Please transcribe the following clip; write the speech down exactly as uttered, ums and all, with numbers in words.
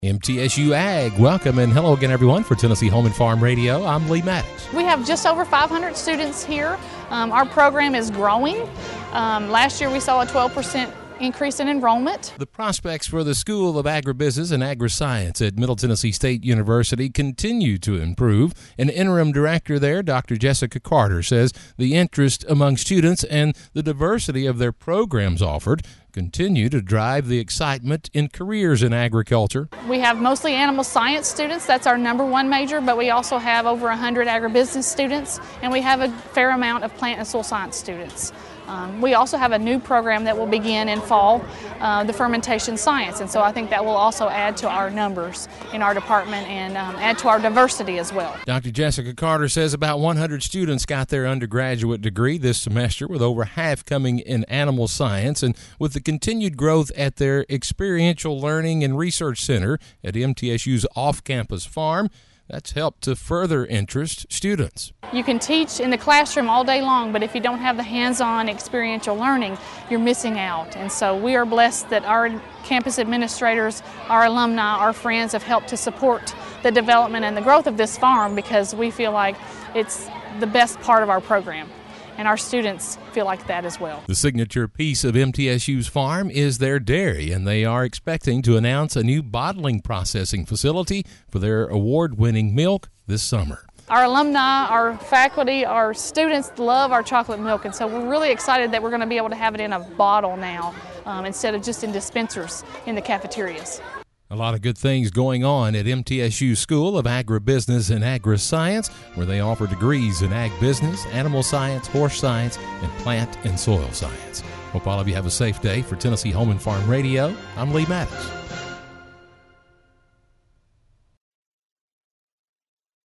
M T S U Ag, welcome and hello again everyone for Tennessee Home and Farm Radio. I'm Lee Maddox. We have just over five hundred students here. Um, our program is growing. Um, last year we saw a twelve percent increase in enrollment. The prospects for the School of Agribusiness and Agri-Science at Middle Tennessee State University continue to improve. An interim director there, Doctor Jessica Carter, says the interest among students and the diversity of their programs offered continue to drive the excitement in careers in agriculture. We have mostly animal science students. That's our number one major, but we also have over one hundred agribusiness students, and we have a fair amount of plant and soil science students. Um, we also have a new program that will begin in fall, uh, the fermentation science, and so I think that will also add to our numbers in our department and um, add to our diversity as well. Doctor Jessica Carter says about one hundred students got their undergraduate degree this semester, with over half coming in animal science, and with the continued growth at their Experiential Learning and Research Center at M T S U's off-campus farm, that's helped to further interest students. You can teach in the classroom all day long, but if you don't have the hands-on experiential learning, you're missing out. And so we are blessed that our campus administrators, our alumni, our friends have helped to support the development and the growth of this farm, because we feel like it's the best part of our program. And our students feel like that as well. The signature piece of M T S U's farm is their dairy, and they are expecting to announce a new bottling processing facility for their award-winning milk this summer. Our alumni, our faculty, our students love our chocolate milk, and so we're really excited that we're going to be able to have it in a bottle now um, instead of just in dispensers in the cafeterias. A lot of good things going on at M T S U School of Agribusiness and Agri-Science, where they offer degrees in ag business, animal science, horse science, and plant and soil science. Hope all of you have a safe day. For Tennessee Home and Farm Radio, I'm Lee Maddox.